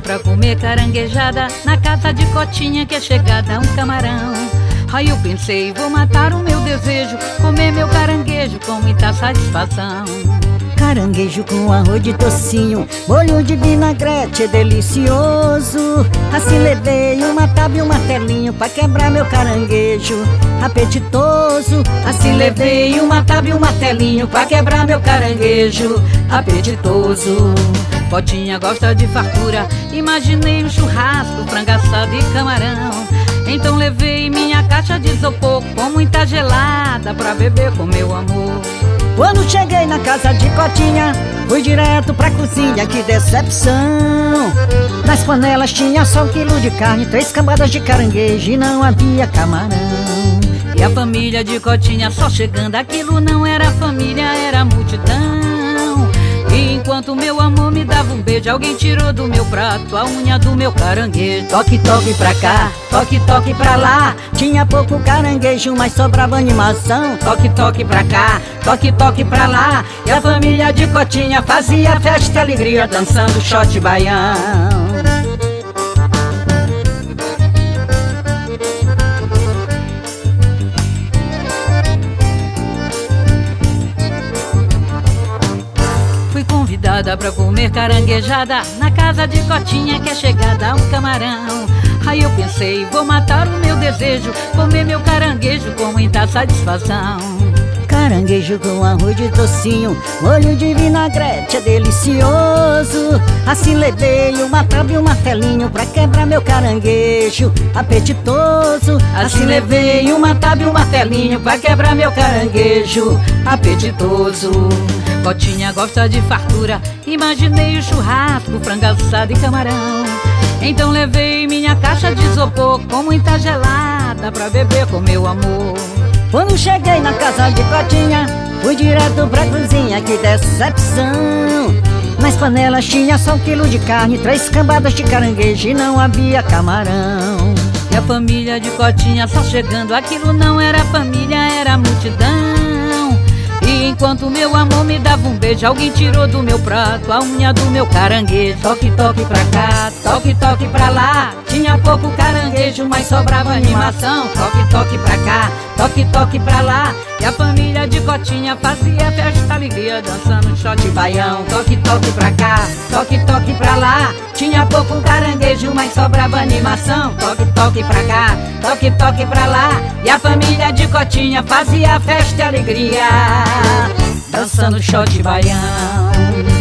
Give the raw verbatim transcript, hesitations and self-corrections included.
pra comer caranguejada na casa de Cotinha, que é chegada um camarão. Aí eu pensei, vou matar o meu desejo, comer meu caranguejo com muita satisfação. Caranguejo com arroz de tocinho, molho de vinagrete é delicioso. Assim levei uma tábua e um martelinho pra quebrar meu caranguejo apetitoso. Assim levei uma tábua e um martelinho pra quebrar meu caranguejo apetitoso. Cotinha gosta de fartura, imaginei um churrasco, frango assado e camarão. Então levei minha caixa de isopor com muita gelada pra beber com meu amor. Quando cheguei na casa de Cotinha, fui direto pra cozinha, que decepção! Nas panelas tinha só um quilo de carne, três camadas de caranguejo e não havia camarão. E a família de Cotinha só chegando, aquilo não era família, era multidão. E enquanto meu amor me dava um beijo, alguém tirou do meu prato a unha do meu caranguejo. Toque, toque pra cá, toque, toque pra lá. Tinha pouco caranguejo, mas sobrava animação. Toque, toque pra cá, toque, toque pra lá. E a família de Cotinha fazia festa e alegria, dançando shot baião. Fui convidada pra comer caranguejada na casa de Cotinha, que é chegada um camarão. Aí eu pensei, vou matar o meu desejo, comer meu caranguejo com muita satisfação. Caranguejo com arroz de tocinho, molho de vinagrete é delicioso. Assim levei uma tábua e um martelinho pra quebrar meu caranguejo apetitoso. Assim levei uma tábua e um martelinho pra quebrar meu caranguejo apetitoso. Cotinha gosta de fartura, imaginei o churrasco, frango assado e camarão. Então levei minha caixa de isopor com muita gelada pra beber com meu amor. Quando cheguei na casa de Cotinha, fui direto pra cozinha, que decepção! Nas panelas tinha só um quilo de carne, três camadas de caranguejo e não havia camarão. E a família de Cotinha só chegando, aquilo não era família, era multidão. E enquanto meu amor me dava um beijo, alguém tirou do meu prato a unha do meu caranguejo. Toque, toque pra cá, toque, toque pra lá. Tinha pouco caranguejo, mas sobrava animação. Toque, toque pra cá, toque, toque pra lá. E a família de Cotinha fazia festa, alegria, dançando shot baião. Toque, toque pra cá, toque, toque pra lá. Tinha pouco caranguejo, mas sobrava animação. Toque, toque pra cá, toque, toque pra lá. E a família de Cotinha fazia festa e alegria, dançando shot baião.